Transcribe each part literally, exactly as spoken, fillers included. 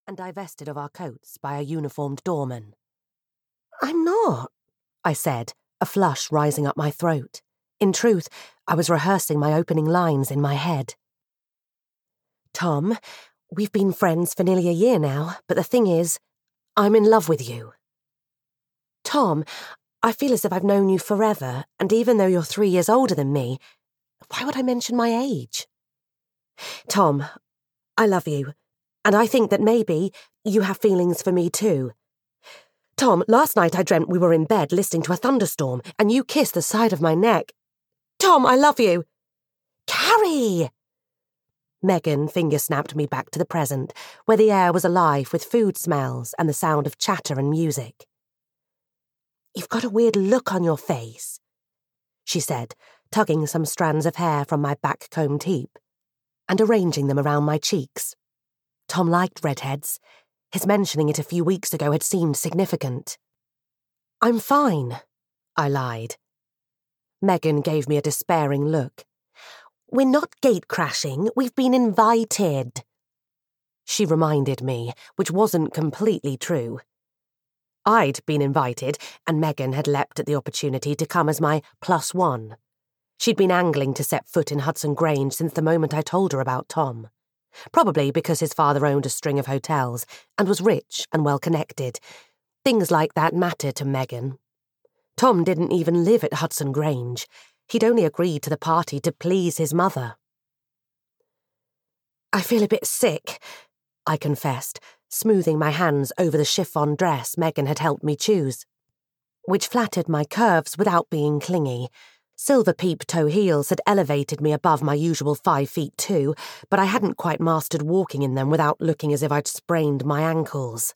and divested of our coats by a uniformed doorman. "I'm not," I said, a flush rising up my throat. In truth, I was rehearsing my opening lines in my head. "Tom, we've been friends for nearly a year now, but the thing is, I'm in love with you." "Tom, I feel as if I've known you forever, and even though you're three years older than me, why would I mention my age?" "Tom, I love you, and I think that maybe you have feelings for me too. Tom, last night I dreamt we were in bed listening to a thunderstorm, and you kissed the side of my neck. Tom, I love you." "Carrie!" Megan finger-snapped me back to the present, where the air was alive with food smells and the sound of chatter and music. "You've got a weird look on your face," she said, tugging some strands of hair from my back-combed heap and arranging them around my cheeks. Tom liked redheads. His mentioning it a few weeks ago had seemed significant. "I'm fine," I lied. Megan gave me a despairing look. "We're not gate-crashing, we've been invited," she reminded me, which wasn't completely true. I'd been invited, and Megan had leapt at the opportunity to come as my plus one. She'd been angling to set foot in Hudson Grange since the moment I told her about Tom. Probably because his father owned a string of hotels and was rich and well-connected. Things like that mattered to Megan. Tom didn't even live at Hudson Grange. He'd only agreed to the party to please his mother. "I feel a bit sick," I confessed, smoothing my hands over the chiffon dress Megan had helped me choose, which flattered my curves without being clingy. Silver peep toe heels had elevated me above my usual five feet two, but I hadn't quite mastered walking in them without looking as if I'd sprained my ankles.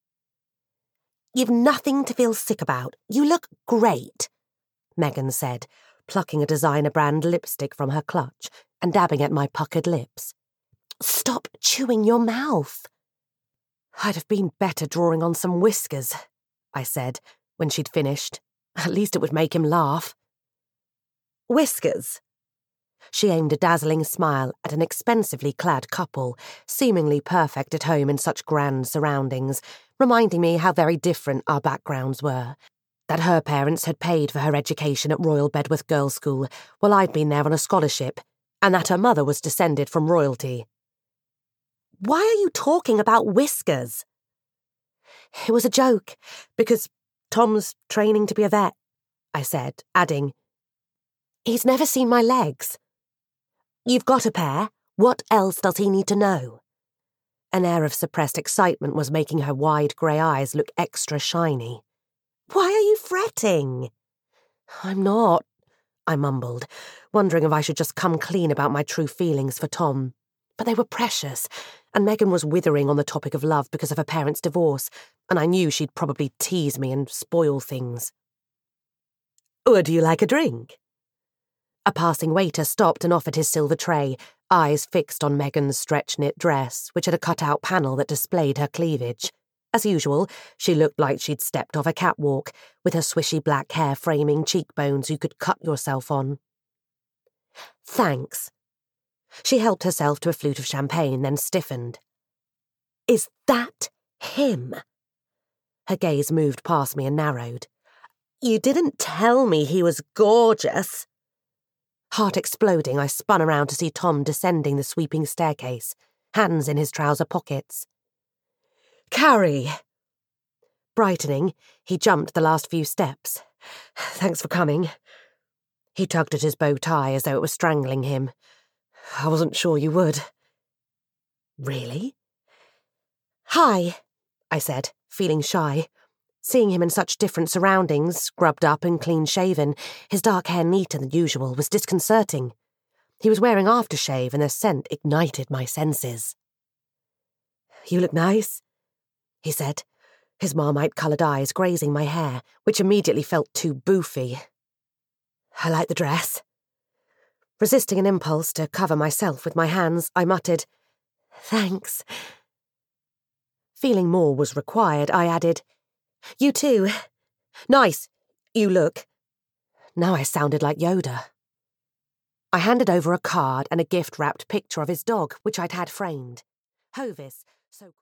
"You've nothing to feel sick about. You look great," Megan said, plucking a designer-brand lipstick from her clutch and dabbing at my puckered lips. "Stop chewing your mouth." "I'd have been better drawing on some whiskers," I said, when she'd finished. "At least it would make him laugh." "Whiskers?" She aimed a dazzling smile at an expensively clad couple, seemingly perfect at home in such grand surroundings, reminding me how very different our backgrounds were. That her parents had paid for her education at Royal Bedworth Girls' School, while I'd been there on a scholarship, and that her mother was descended from royalty. "Why are you talking about whiskers?" "It was a joke, because Tom's training to be a vet," I said, adding, "He's never seen my legs." "You've got a pair. What else does he need to know?" An air of suppressed excitement was making her wide grey eyes look extra shiny. "Why are you fretting?" "I'm not," I mumbled, wondering if I should just come clean about my true feelings for Tom. But they were precious, and Megan was withering on the topic of love because of her parents' divorce, and I knew she'd probably tease me and spoil things. "Would you like a drink?" A passing waiter stopped and offered his silver tray, eyes fixed on Megan's stretch-knit dress, which had a cut-out panel that displayed her cleavage. As usual, she looked like she'd stepped off a catwalk, with her swishy black hair framing cheekbones you could cut yourself on. "Thanks." She helped herself to a flute of champagne, then stiffened. "Is that him?" Her gaze moved past me and narrowed. "You didn't tell me he was gorgeous." Heart exploding, I spun around to see Tom descending the sweeping staircase, hands in his trouser pockets. "Carrie!" Brightening, he jumped the last few steps. "Thanks for coming." He tugged at his bow tie as though it was strangling him. "I wasn't sure you would." "Really?" "Hi," I said, feeling shy. Seeing him in such different surroundings, scrubbed up and clean-shaven, his dark hair neater than usual, was disconcerting. He was wearing aftershave, and the scent ignited my senses. "You look nice," he said, his marmite-coloured eyes grazing my hair, which immediately felt too boofy. "I like the dress." Resisting an impulse to cover myself with my hands, I muttered, "Thanks." Feeling more was required, I added, "You too. Nice. You look." Now I sounded like Yoda. I handed over a card and a gift-wrapped picture of his dog, which I'd had framed. Hovis, so